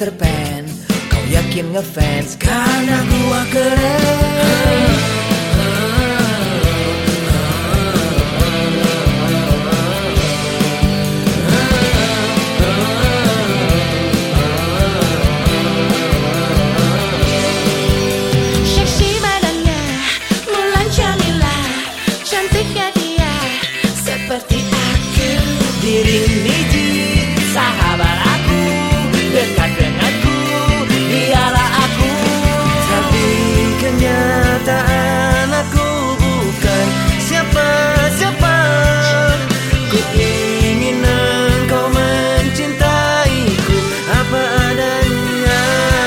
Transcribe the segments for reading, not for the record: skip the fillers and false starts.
Peter Pan, kau yakin ngefans karena gua keren. Seksi badannya, Mulan Jamila, cantiknya dia seperti aku. Dirimu sahabat aku, dekat denganku, dialah aku. Tapi kenyataan aku bukan siapa-siapa. Ku ingin engkau mencintaiku apa adanya.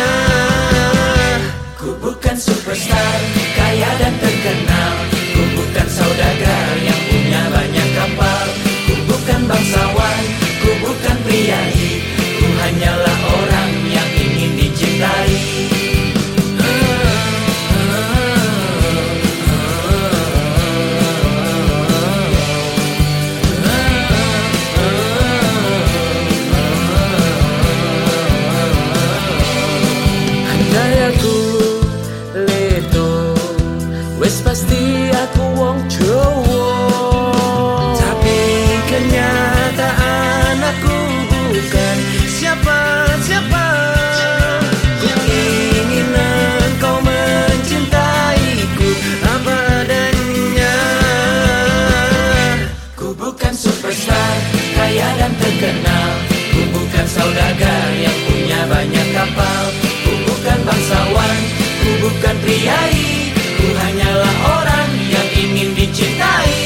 Ku bukan superstar, kaya dan terkenal. Ku bukan saudagar yang punya banyak kapal. Ku bukan bangsawan, ku bukan priayi. Ku hanyalah orang yang ingin dicintai. Andai aku leto, wes pasti aku wong Jawa. Tapi kenyataan aku bukan siapa-siapa. Ku ingin engkau mencintaiku apa adanya. Ku bukan superstar, kaya dan terkenal. Ku bukan saudagar yang punya banyak kapal. Ku bukan bangsawan, ku bukan priayi. Ku hanyalah orang yang ingin dicintai.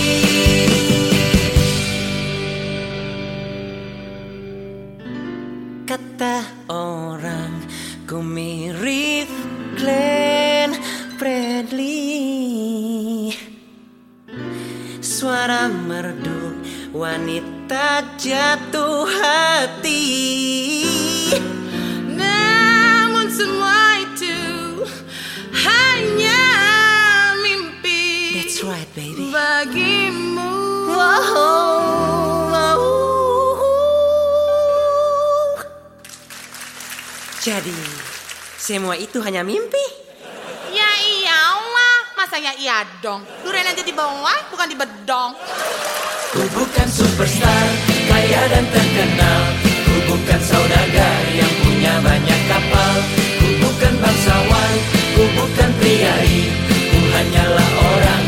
Kata orang ku mirip Glenn Fredly, suara merdu wanita jatuh hati. Namun semua itu hanya mimpi. That's right, baby. Bagimu. Jadi, semua itu hanya mimpi? Ya iyalah, masa ya iya dong. Durian aja di bawah, bukan di bedong. Ku bukan superstar, kaya dan terkenal. Ku bukan saudagar yang punya banyak kapal. Ku bukan bangsawan, ku bukan priayi. Ku hanyalah orang